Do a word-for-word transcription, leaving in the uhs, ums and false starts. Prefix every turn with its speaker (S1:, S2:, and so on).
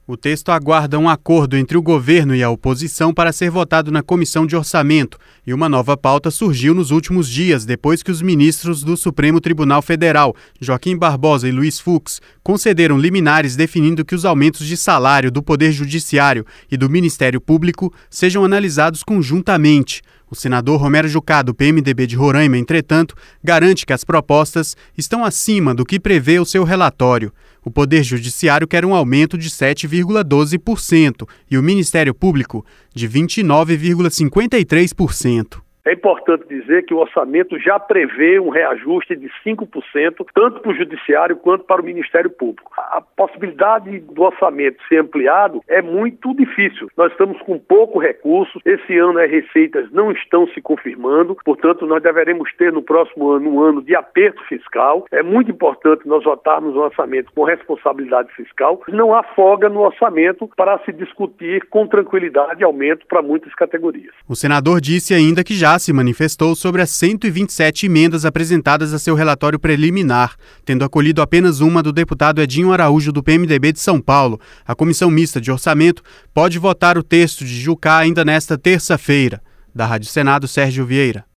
S1: O texto aguarda um acordo entre o governo e a oposição para ser votado na Comissão de Orçamento, e uma nova pauta surgiu nos últimos dias, depois que os ministros do Supremo Tribunal Federal, Joaquim Barbosa e Luiz Fux, concederam liminares definindo que os aumentos de salário do Poder Judiciário e do Ministério Público sejam analisados conjuntamente. O senador Romero Jucá, do P M D B de Roraima, entretanto, garante que as propostas estão acima do que prevê o seu relatório. O Poder Judiciário quer um aumento de sete vírgula doze por cento e o Ministério Público de vinte e nove vírgula cinquenta e três por cento.
S2: É importante dizer que o orçamento já prevê um reajuste de cinco por cento, tanto para o Judiciário quanto para o Ministério Público. A possibilidade do orçamento ser ampliado é muito difícil. Nós estamos com pouco recurso, esse ano as receitas não estão se confirmando, portanto nós deveremos ter no próximo ano um ano de aperto fiscal. É muito importante nós votarmos um orçamento com responsabilidade fiscal. Não há folga no orçamento para se discutir com tranquilidade aumento para muitas categorias.
S1: O senador disse ainda que já se manifestou sobre as cento e vinte e sete emendas apresentadas a seu relatório preliminar, tendo acolhido apenas uma do deputado Edinho Araújo, do P M D B de São Paulo. A Comissão Mista de Orçamento pode votar o texto de Jucá ainda nesta terça-feira. Da Rádio Senado, Sérgio Vieira.